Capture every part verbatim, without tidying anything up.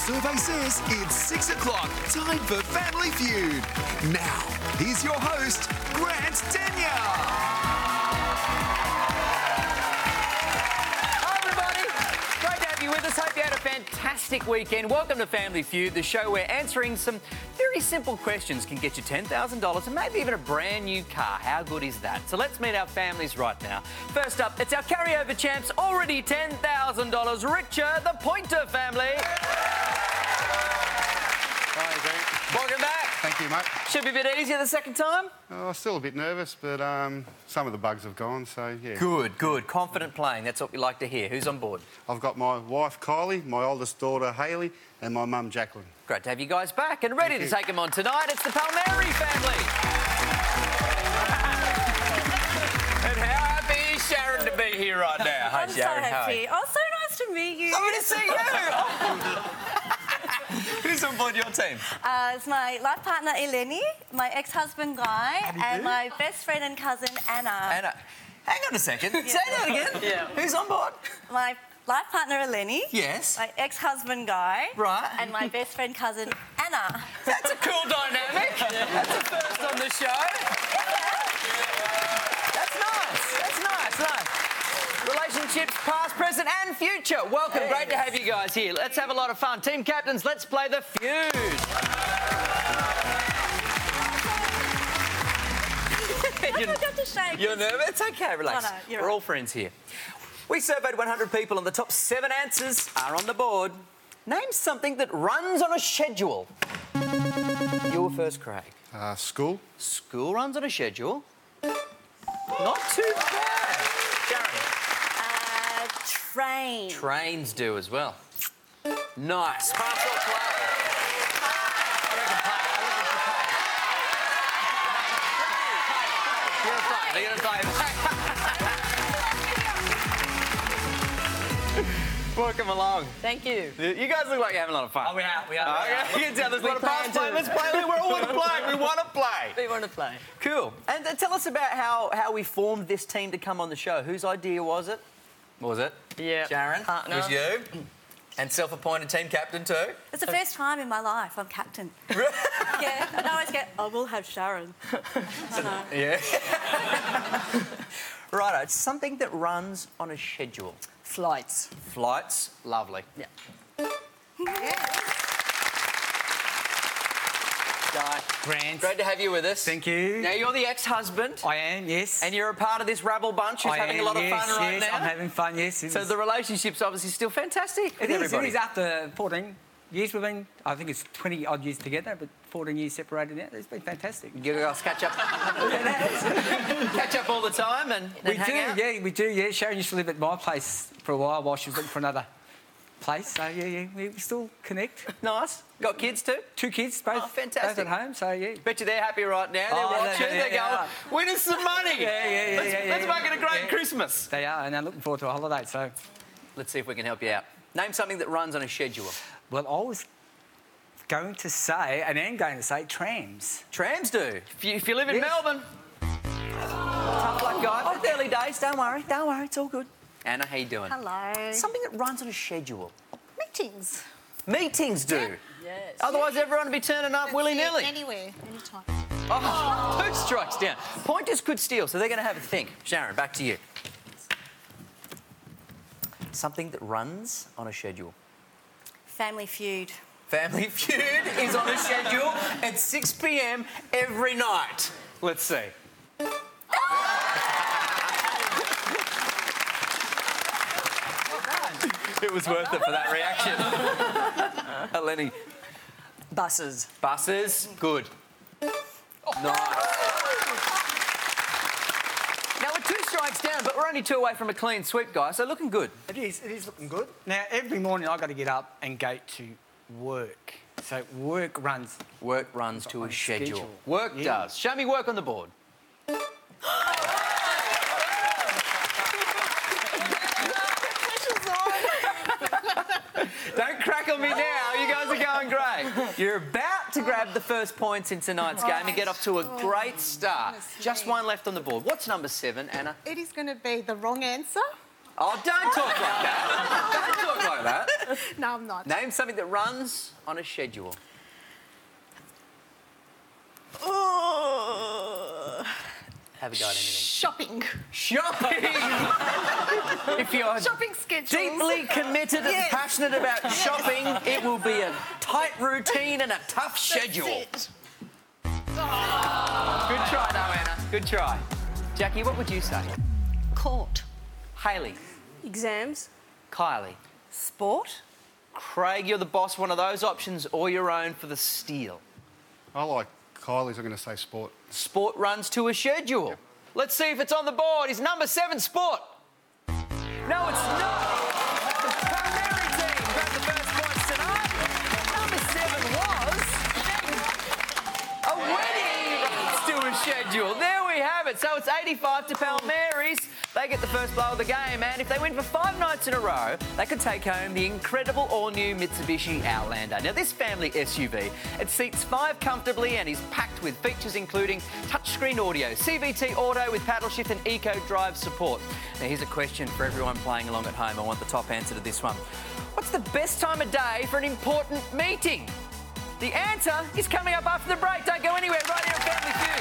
survey says it's six o'clock. Time for Family Feud. Now, here's your host, Grant Denyer. With us. Hope you had a fantastic weekend. Welcome to Family Feud, the show where answering some very simple questions can get you ten thousand dollars and maybe even a brand new car. How good is that? So let's meet our families right now. First up, it's our carryover champs, already ten thousand dollars richer, the Pointer family. Hi, Grant. Welcome back. Thank you, mate. Should be a bit easier the second time. Oh, still a bit nervous, but um, some of the bugs have gone, so yeah. Good, good. Confident playing. That's what we like to hear. Who's on board? I've got my wife, Kylie, my oldest daughter, Hayley, and my mum, Jacqueline. Great to have you guys back and ready Thank to you. take them on tonight. It's the Palmieri family. And how happy is Sharon to be here right now? Hi, I'm so Sharon. How are you? happy. Oh, so nice to meet you. Lovely to see you. Who's on board your team? Uh, it's my life partner, Eleni, my ex-husband, Guy, and my best friend and cousin, Anna. Anna. Hang on a second. Say that again. Yeah. Who's on board? My life partner, Eleni. Yes. My ex-husband, Guy. Right. And my best friend, cousin, Anna. That's a cool dynamic. That's a first on the show. That's nice. That's nice. Nice. Relationships past, present and future. Welcome. Yes. Great to have you guys here. Let's have a lot of fun. Team captains, let's play the feud. I forgot to shake. You're nervous? It's OK, relax. Oh, no, you're We're right. all friends here. We surveyed one hundred people and the top seven answers are on the board. Name something that runs on a schedule. You were first, Craig. Uh, school. School runs on a schedule. Not too bad. Sharon. Uh, train. Trains do as well. Nice. Pass or play? I reckon play. I reckon play. You're a play. You're a play. Welcome along. Thank you. You guys look like you're having a lot of fun. Oh, we are, we are. Oh, we are. yeah. You can tell there's a We lot of past plan play. to. Let's play. We're all want to play. We want to play. We want to play. Cool. And uh, tell us about how, how we formed this team to come on the show. Whose idea was it? What was it? Yeah. Sharon? Partner. It was you? And self-appointed team captain too? It's the first time in my life I'm captain. Yeah, and I always get, I will have Sharon. I know. Yeah. Righto. It's something that runs on a schedule. Flights. Flights. Lovely. Yeah. Guy. Grant. Great to have you with us. Thank you. Now, you're the ex-husband. I am, yes. And you're a part of this rabble bunch who's I having am, a lot of yes, fun right yes, now. I'm having fun, yes. It So is- the relationship's obviously still fantastic with It is, everybody. it is after fourteen years we've been, I think it's twenty odd years together, but fourteen years separated now. It's been fantastic. You guys catch up, catch up all the time and, and We hang do, out? yeah, we do, yeah. Sharon used to live at my place for a while while she was looking for another place. So, yeah, yeah, we still connect. Nice. Got kids too? Two kids, both, Oh, fantastic. both at home, so, yeah. Bet you they're happy right now. They're Oh, they- watching. they- They're they going, are. win us some money. Yeah, yeah, yeah, Let's, yeah, let's yeah. make it a great Yeah. Christmas. They are, and they're looking forward to a holiday, so... Let's see if we can help you out. Name something that runs on a schedule. Well, I was going to say, and am going to say, trams. Trams do. If you, if you live in Yes. Melbourne. Tough luck, guy. Oh, early days. Don't worry. Don't worry. It's all good. Anna, how you doing? Hello. Something that runs on a schedule. Meetings. Meetings do. Yes. Otherwise, everyone would be turning up willy-nilly. Anywhere, anytime. Oh, two strikes down. Pointers could steal, so they're going to have a think. Sharon, back to you. Something that runs on a schedule. Family Feud. Family Feud is on a schedule at six p m every night. Let's see. It was worth it for that reaction. Eleni. Buses. Buses, good. Nice. Now, we're two strikes down, but we're only two away from a clean sweep, guys, so looking good. It is, it is looking good. Now, every morning I've got to get up and go to work. So work runs... Work runs to On a schedule. schedule. Work Yeah. does. Show me work on the board. Don't crack on me now. You guys are going great. You're about to grab the first points in tonight's game and get off to a great start. Just one left on the board. What's number seven, Anna? It is going to be the wrong answer. Oh, don't talk like that. Don't talk like that. No, I'm not. Name something that runs on a schedule. Oh. Have a go at anything. Shopping. Shopping! If you're Shopping schedules. deeply committed Yes. and passionate about shopping, it will be a tight routine and a tough schedule. That's it. Good try, though, Anna. Good try. Jackie, what would you say? Court. Hayley. Exams. Kylie. Sport. Craig, you're the boss. One of those options or your own for the steal. I like Kylie's. I'm going to say sport. Sport runs to a schedule. Yep. Let's see if it's on the board. Is number seven sport? No, it's not. The Palmieri team grabbed the first points tonight. Number seven was a wedding runs to a schedule. There we have it. So it's eighty-five to Palmieri's. They get the first blow of the game, and if they win for five nights in a row, they could take home the incredible all-new Mitsubishi Outlander. Now, this family S U V, it seats five comfortably and is packed with features including touchscreen audio, C V T auto with paddle shift and eco drive support. Now, here's a question for everyone playing along at home. I want the top answer to this one. What's the best time of day for an important meeting? The answer is coming up after the break. Don't go anywhere. Right here on Family Feud.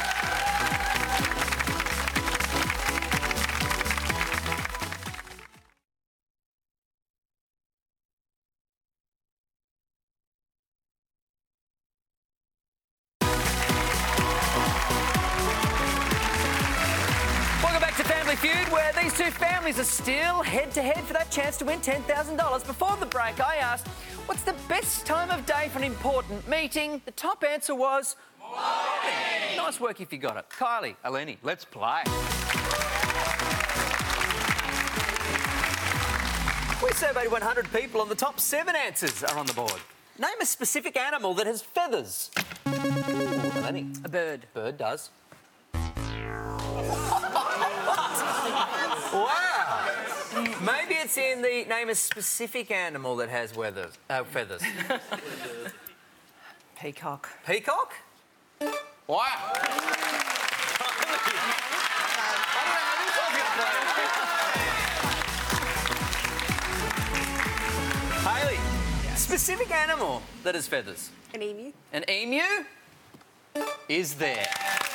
Feud, where these two families are still head-to-head for that chance to win ten thousand dollars. Before the break, I asked, what's the best time of day for an important meeting? The top answer was... morning. Nice work if you got it. Kylie, Eleni, let's play. We surveyed one hundred people and the top seven answers are on the board. Name a specific animal that has feathers. Ooh, Eleni. A bird. Bird does. Wow! Maybe it's in the name a specific animal that has weathers, uh, feathers. Peacock. Peacock? Wow! Hayley, yes. Specific animal that has feathers. An emu. An emu is there.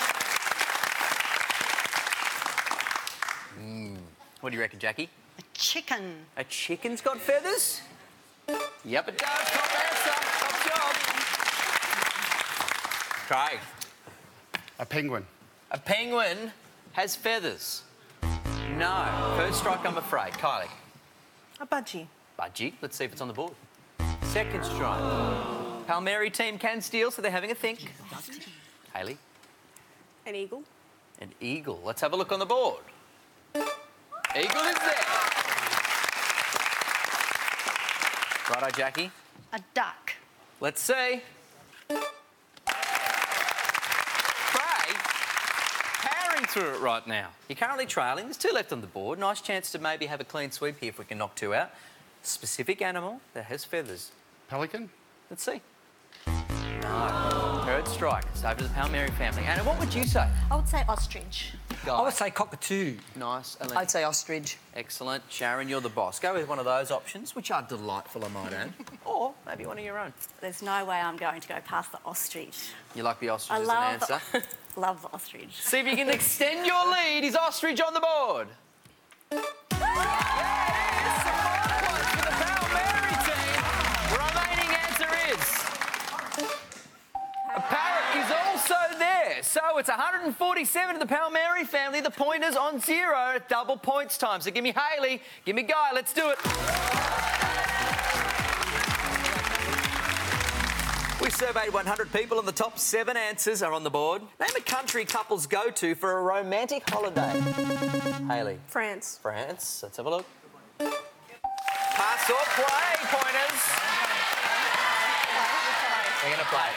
Mm. What do you reckon, Jackie? A chicken. A chicken's got feathers? Yep, it does. Top answer. Top job. Craig. A penguin. A penguin has feathers. No. First strike, I'm afraid. Kylie. A budgie. Budgie. Let's see if it's on the board. Second strike. Palmieri team can steal, so they're having a think. Hayley. An eagle. An eagle. Let's have a look on the board. Eagle is there. Righto, Jackie. A duck. Let's see. Craig, powering through it right now. You're currently trailing. There's two left on the board. Nice chance to maybe have a clean sweep here if we can knock two out. Specific animal that has feathers. Pelican. Let's see. No. Third strike. It's over to the Palmieri family. Anna, what would you say? I would say ostrich. Guy. I would say cockatoo. Nice. Ellen. I'd say ostrich. Excellent. Sharon, you're the boss. Go with one of those options, which are delightful, I might add. Or maybe one of your own. There's no way I'm going to go past the ostrich. You like the ostrich I as love an answer? the, love the ostrich. See if you can extend your lead. Is ostrich on the board? Yeah, it is. Some more points for the Palmieri team. Remaining answer is... a parrot is also there. So it's one hundred forty-seven to the Palmieri family. The pointers on zero. Double points time. So give me Hayley. Give me Guy. Let's do it. We surveyed one hundred people and the top seven answers are on the board. Name a country couples go to for a romantic holiday. Hayley. France. France. Let's have a look. Pass or play, pointers. We're going to play.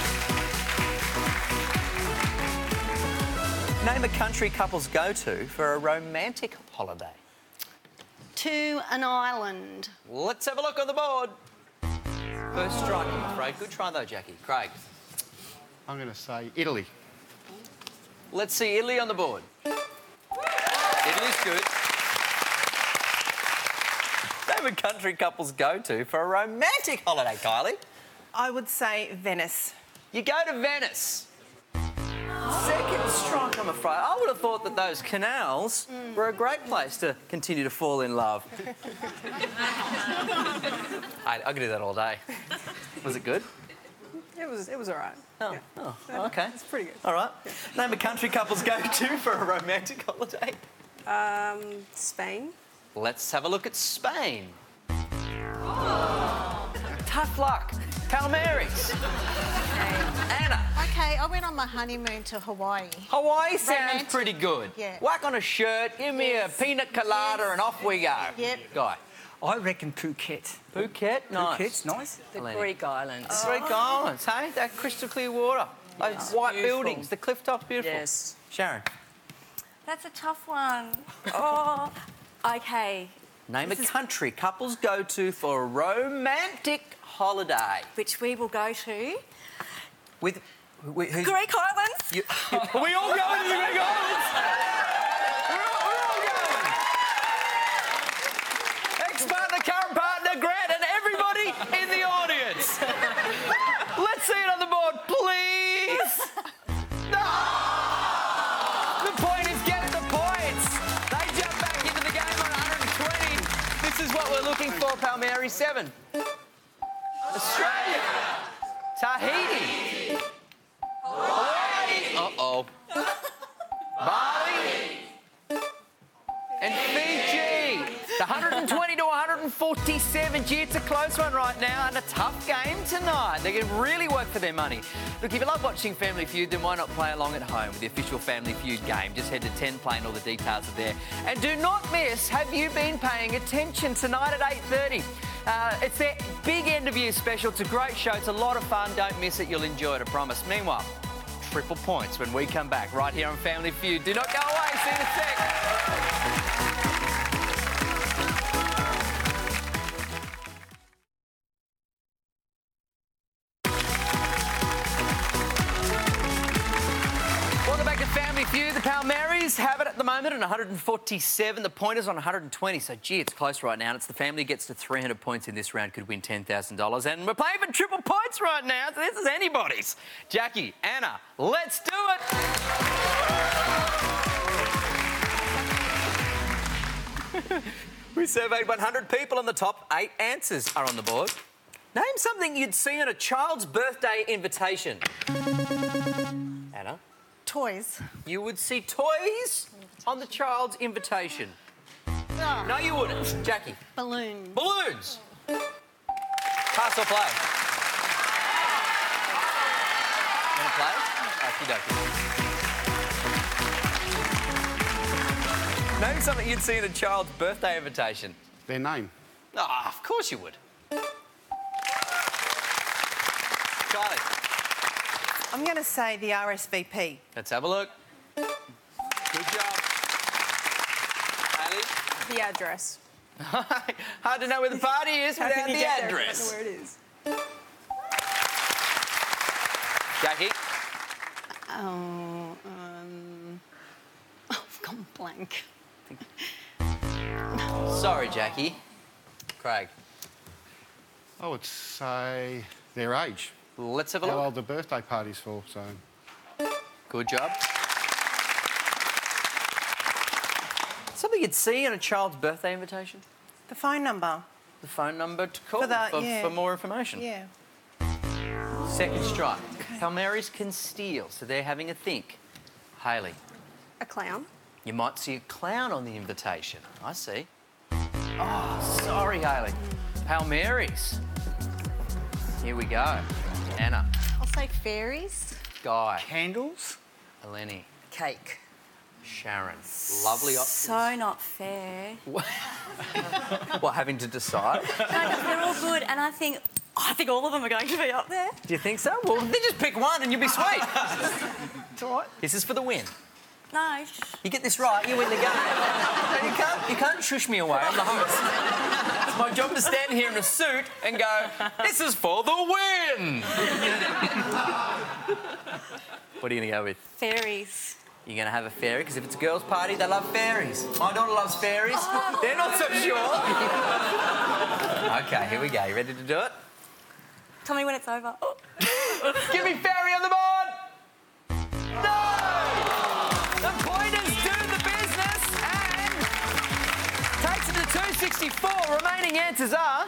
Name a country couples go to for a romantic holiday. To an island. Let's have a look on the board. First strike, I'm afraid. Good try, though, Jackie. Craig. I'm going to say Italy. Let's see Italy on the board. Italy's good. They Name a country couples go-to for a romantic holiday, Kylie. I would say Venice. You go to Venice. Second strike, I'm afraid. I would have thought that those canals mm. were a great place to continue to fall in love. I, I could do that all day. Was it good? It was, it was all right. Oh, yeah. oh okay. It's pretty good. All right. Yeah. Name a country couples go-to for a romantic holiday. Um, Spain. Let's have a look at Spain. Oh. Tough luck. Palmares. Anna. Okay, I went on my honeymoon to Hawaii. Hawaii sounds Romantic. pretty good. Yeah. Whack on a shirt, give me Yes. a pina colada Yes. and off we go. Yep. Guy. I reckon Phuket. Phuket, nice. Phuket's nice. The Eleni. Greek islands. The Greek islands, hey? That crystal clear water. Those It's white beautiful. buildings, the cliff tops, beautiful. Yes. Sharon. That's a tough one. Oh, okay. Name This a is- country couples go to for a romantic holiday. Which we will go to. With... with who's, Greek Islands. You, you, are we all going to the Greek islands? We're all, we're all going. Ex-partner, current partner, Grant, and everybody in the audience. Let's see it on the board, please. No! The point is getting the points. They jump back into the game on one hundred twenty. This is what we're looking for, Palmieri. Seven. Australia. Tahiti. Hawaii. Uh-oh. Bali. And Fiji. The one hundred twenty to one hundred forty-seven. Gee, it's a close one right now and a tough game tonight. They can really work for their money. Look, if you love watching Family Feud, then why not play along at home with the official Family Feud game? Just head to ten play and all the details are there. And do not miss, have you been paying attention tonight at eight thirty? Uh, it's their big end of year special. It's a great show. It's a lot of fun. Don't miss it. You'll enjoy it, I promise. Meanwhile, triple points when we come back right here on Family Feud. Do not go away. See you in a sec. Welcome back to Family Feud. The Palmaris have it at the moment on one hundred forty-seven. The pointers on one hundred twenty. So, gee, it's close right now. And it's the family gets to three hundred points in this round, could win ten thousand dollars. And we're playing for triple points right now. So this is anybody's. Jackie, Anna, let's do it. We surveyed one hundred people and the top eight answers are on the board. Name something you'd see on a child's birthday invitation. Anna? Toys. You would see toys on the child's invitation. Oh. No, you wouldn't. Jackie? Balloons. Balloons. Pass or play? Want to play? Okie dokie. Name something you'd see in a child's birthday invitation. Their name. Ah, oh, of course you would. Charlie? I'm going to say the R S V P. Let's have a look. Good job. Ali? The address. Hard to know where the party is How without can you the get there if you address. don't know where it is? Jackie? Oh, um... I've gone blank. Sorry, Jackie. Craig? I would say their age. Let's have a How look. old the birthday party's for, so... Good job. Something you'd see on a child's birthday invitation? The phone number. The phone number to call For that, for, yeah. for more information. Yeah. Second strike. Palmaris can steal, so they're having a think. Hayley, A clown. you might see a clown on the invitation. I see. Oh, sorry, Hayley. Palmaris. Here we go. Anna. I'll say fairies. Guy. Candles. Eleni. Cake. Sharon. Lovely options. So not fair. What, having to decide? No, no, they're all good, and I think I think all of them are going to be up there. Do you think so? Well, then just pick one and you'll be sweet. It's all right. This is for the win. No. You get this right, you win the game. And you can't, you can't shush me away. I'm the host. It's my job to stand here in a suit and go, this is for the win. What are you going to go with? Fairies. You're going to have a fairy, because if it's a girls' party, they love fairies. My daughter loves fairies. They're not so sure. OK, here we go. You ready to do it? Tell me when it's over. Oh. Give me fairy on the board! No! The pointers do the business and takes it to two sixty-four. Remaining answers are...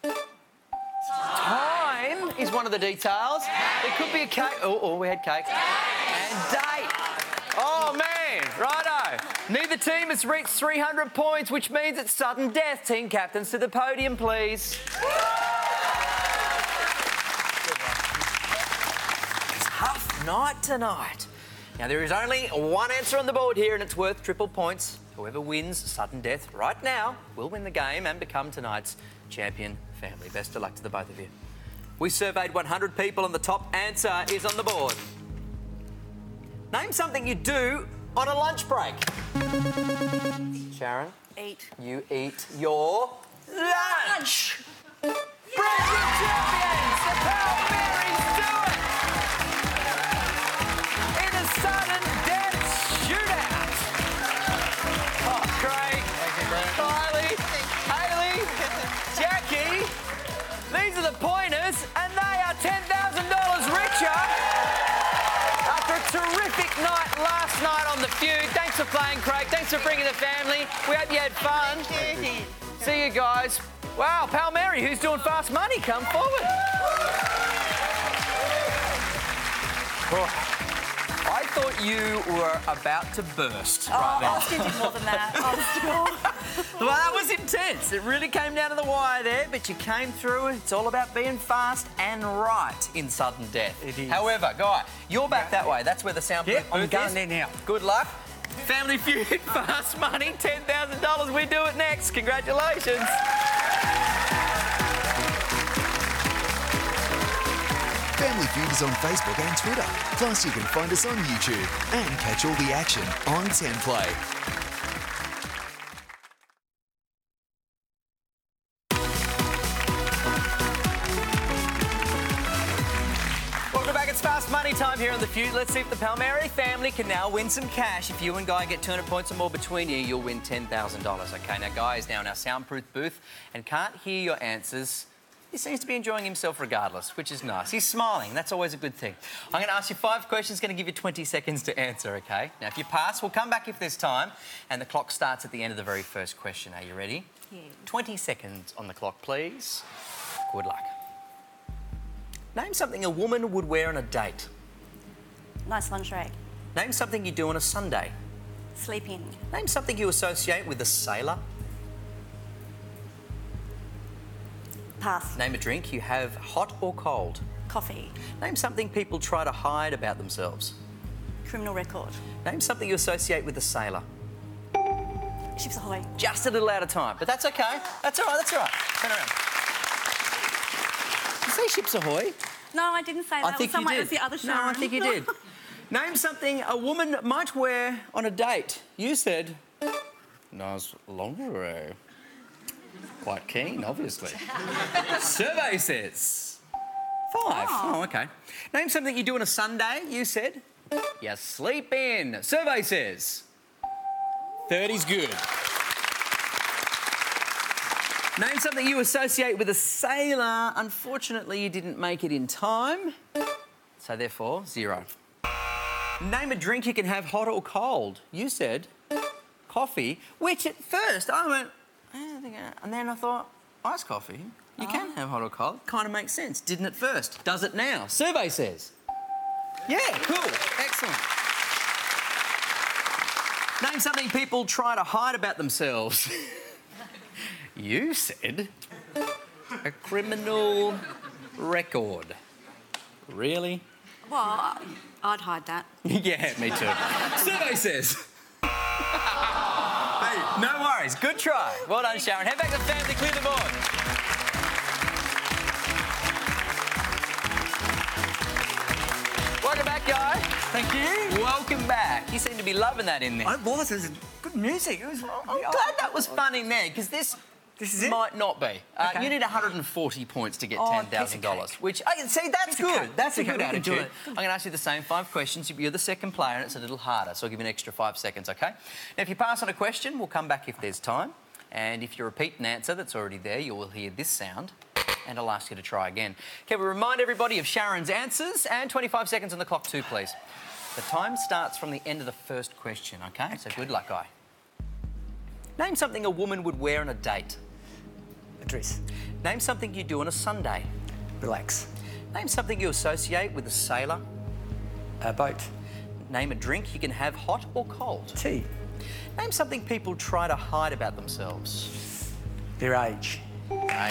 Time is one of the details. It could be a cake. Oh, oh, we had cake. And date. Oh, man. Righto. Neither team has reached three hundred points, which means it's sudden death. Team captains to the podium, please. It's tough night tonight. Now, there is only one answer on the board here, and it's worth triple points. Whoever wins sudden death right now will win the game and become tonight's champion family. Best of luck to the both of you. We surveyed one hundred people and the top answer is on the board. Name something you do on a lunch break. Sharon? Eat. You eat your lunch. Brand new champions, the Power Marys do it. In a sudden death shootout. Oh, Craig. Thank you, Brad. Kylie. Hayley. Jackie. These are the pointers, and they are ten thousand dollars richer after a terrific night last night on The Feud. Thanks for playing, Craig. Thanks for bringing the family. We hope you had fun. Thank you. See you guys. Wow, Pal Mary, who's doing fast money, come forward. Oh, I thought you were about to burst Oh, right now. Austin did more than that. Austin. Well, that was intense. It really came down to the wire there, but you came through. It's all about being fast and right in sudden death. It is. However, Guy, you're back that way. That's where the soundproof Yeah, I'm booth going is. there now. Good luck. Family Feud, fast money, ten thousand dollars. We do it next. Congratulations. Family Feud is on Facebook and Twitter. Plus, you can find us on YouTube and catch all the action on ten play. Welcome back. It's fast money time here on The Feud. Let's see if the Palmieri family can now win some cash. If you and Guy get two hundred points or more between you, you'll win ten thousand dollars. OK, now Guy is now in our soundproof booth and can't hear your answers. He seems to be enjoying himself regardless, which is nice. He's smiling. That's always a good thing. I'm going to ask you five questions, going to give you twenty seconds to answer, OK? Now, if you pass, we'll come back if there's time, and the clock starts at the end of the very first question. Are you ready? Yeah. twenty seconds on the clock, please. Good luck. Name something a woman would wear on a date. Nice lingerie. Name something you do on a Sunday. Sleep in. Name something you associate with a sailor. Pass. Name a drink you have hot or cold. Coffee. Name something people try to hide about themselves. Criminal record. Name something you associate with a sailor. Ships Ahoy. Just a little out of time, but that's okay. That's all right, that's all right. Turn around. Did you say Ships Ahoy? No, I didn't say that. I think it was someone, you did. It was the other show. No, I think you did. Name something a woman might wear on a date. You said... Nice lingerie. Quite keen, obviously. Survey says... Five. Oh. Oh, OK. Name something you do on a Sunday. You said... You sleep in. Survey says... thirty's good. Name something you associate with a sailor. Unfortunately, you didn't make it in time. So, therefore, zero. Name a drink you can have hot or cold. You said coffee, which at first I went... I don't think I... And then I thought, iced coffee, you oh. can have hot or cold. Kind of makes sense. Didn't at first. Does it now? Survey says... Yeah, cool. Excellent. Name something people try to hide about themselves. You said a criminal record. Really? Well, I'd hide that. Yeah, me too. Survey says. Hey, no worries. Good try. Well done, Sharon. Head back to the family, clear the board. Welcome back, Guy. Thank you. Welcome back. You seem to be loving that in there. I was. It was good music. It was. I'm glad that was fun in there, because this This is it? Might not be. Uh, Okay. You need one hundred forty points to get Oh, ten thousand dollars. piece of cake. Which, oh, see, that's Piece of good. cake. That's a Piece of good cake. We can do attitude. it. I'm going to ask you the same five questions. You're the second player, and it's a little harder, so I'll give you an extra five seconds, OK? Now, if you pass on a question, we'll come back if there's time. And if you repeat an answer that's already there, you will hear this sound, and I'll ask you to try again. Can we remind everybody of Sharon's answers? And twenty-five seconds on the clock too, please. The time starts from the end of the first question, OK? So good luck, guy. Name something a woman would wear on a date. A dress. Name something you do on a Sunday. Relax. Name something you associate with a sailor. A boat. Name a drink you can have hot or cold. Tea. Name something people try to hide about themselves. Their age. Right.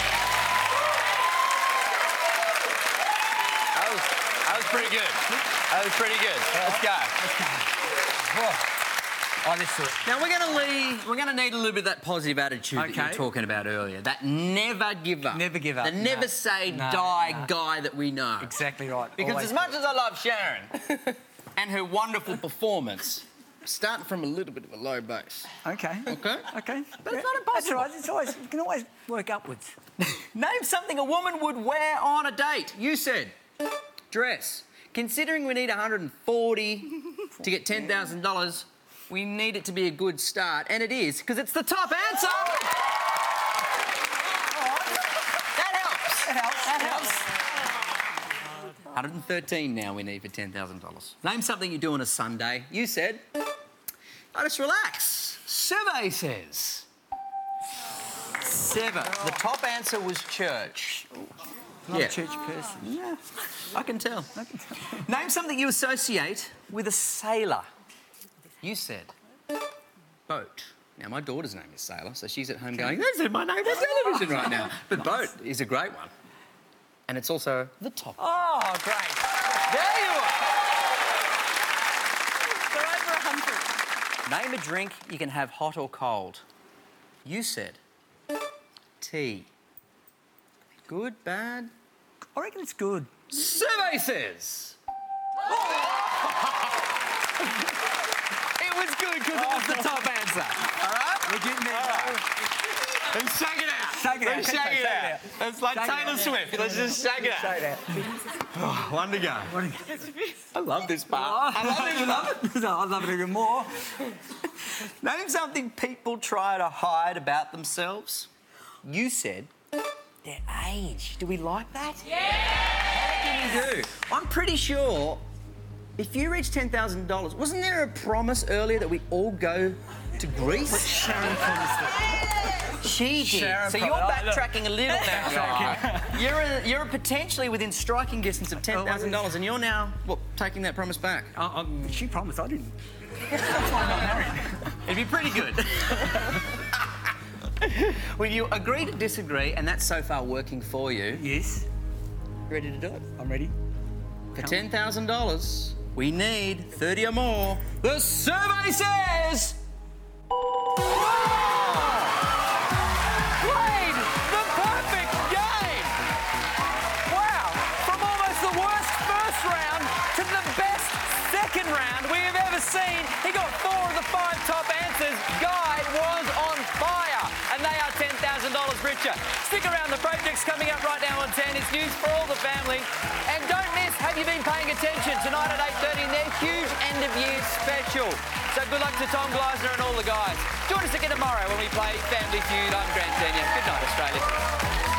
That was, that was pretty good. That was pretty good. Let's go. Oh, let's do it. Now we're going to leave. We're going to need a little bit of that positive attitude that you were Okay. talking about earlier. That never give up. Never give up, The no. never say No, die no. guy that we know. Exactly right. Because Always as much as I love Sharon and her wonderful performance, starting from a little bit of a low base. Okay. Okay? Okay. But it's not That's impossible. all right. It's always, you can always work upwards. Name something a woman would wear on a date. You said dress. Considering we need one hundred forty to get ten thousand dollars, we need it to be a good start. And it is, because it's the top answer. That helps. That helps. That helps. one hundred thirteen now we need for ten thousand dollars. Name something you do on a Sunday. You said, I just relax. Survey says. Seven. The top answer was church. Not Yeah. a church person. Yeah, I can tell. Name something you associate with a sailor. You said boat. Now, my daughter's name is Sailor, so she's at home going, they said my name on television right now. But boat is a great one. And it's also the top. Oh, great. There you We're over one hundred. are. Name a drink you can have hot or cold. You said tea. Good, bad? I reckon it's good. Survey says. It was good because it was the top answer. All right? We're getting there. Let's shake it out. Shake it out. Let's Shake shake it it out. out. It's like Shake it Taylor out. Swift. Let's just shake it Say out. that. One to go. I love this part. I love this part. No, I love it even more. Name something people try to hide about themselves. You said their age. Do we like that? Yeah! How do you do? I'm pretty sure if you reach ten thousand dollars, wasn't there a promise earlier that we all go to Greece? Sharon promised it. She did. Sharon so you're promised- backtracking a little now, guy. You're, a, you're potentially within striking distance of ten thousand dollars and you're now, what, taking that promise back? Uh, um, she promised, I didn't. It'd be pretty good. Will you agree to disagree, and that's so far working for you? Yes, You ready to do it? I'm ready. For ten thousand dollars, we need thirty or more. The survey says... Played the perfect game! Wow, from almost the worst first round to the best second round we have ever seen. He got four of the five top answers. Guy was on fire, and they are ten thousand dollars richer. Stick around, the project's coming up right now on ten. It's news for all the family. And don't miss, have you been paying attention? Tonight at eight thirty, their huge end-of-year special. So good luck to Tom Gleisner and all the guys. Join us again tomorrow when we play Family Feud. I'm Grant Denyer. Good night, Australia.